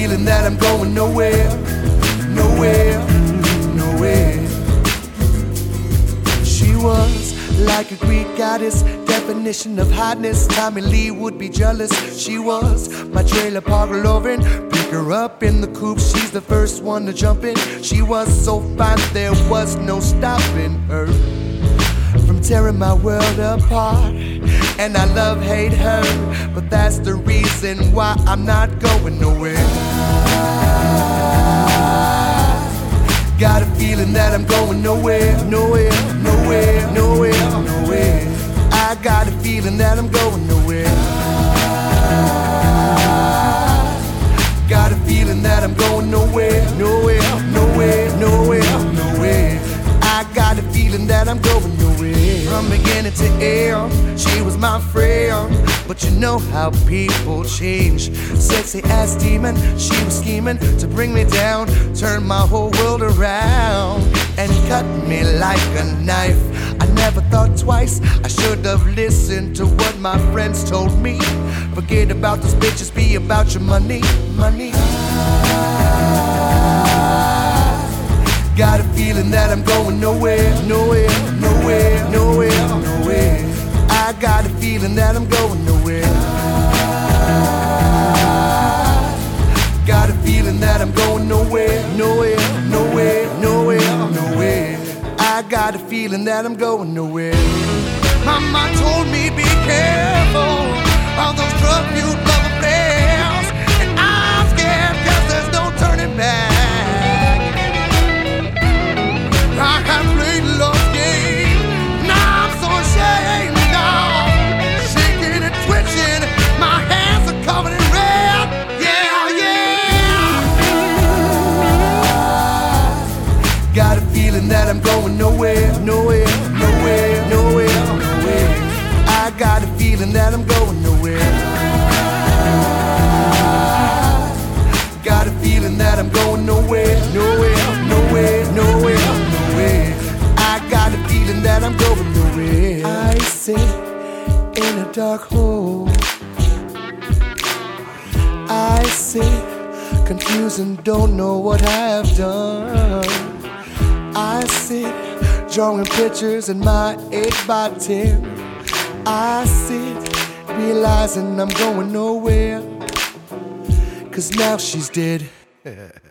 feeling that I'm going nowhere, nowhere, nowhere. She was like a Greek goddess, definition of hotness. Tommy Lee would be jealous. She was my trailer park loving. Pick her up in the coupe, she's the first one to jump in. She was so fine, there was no stopping her from tearing my world apart. And I love, hate her, but that's the reason why I'm not going nowhere. Got a feeling that I'm going nowhere, nowhere, nowhere, nowhere, nowhere. I got a feeling that I'm going nowhere. Got a feeling that I'm going nowhere, nowhere, nowhere, nowhere, nowhere. I got a feeling that I'm going nowhere. From beginning to end, she was my friend. But you know how people change. Sexy ass demon, she was scheming to bring me down, turn my whole world around, and cut me like a knife. I never thought twice, I should have listened to what my friends told me. Forget about those bitches, be about your money, money. Got a feeling that I'm going nowhere, nowhere, nowhere, nowhere, nowhere. I got a feeling that I'm going nowhere. Got a feeling that I'm going nowhere, nowhere, nowhere, nowhere, nowhere. I got a feeling that I'm going nowhere. Mama told me be careful of those drug-fueled love affairs, and I'm scared 'cause there's no turning back. I have played love's game, now I'm so ashamed now. Shaking and twitching, my hands are covered in red. Yeah, yeah. Got a feeling that I'm going nowhere, nowhere, nowhere, nowhere, nowhere. I got a feeling that I'm going nowhere. Got a feeling that I'm going nowhere, nowhere, nowhere, nowhere, nowhere. I got a feeling that I'm going nowhere. I sit in a dark hole. I sit confused and don't know what I have done. I sit drawing pictures in my 8x10. I sit realizing I'm going nowhere, 'cause now she's dead.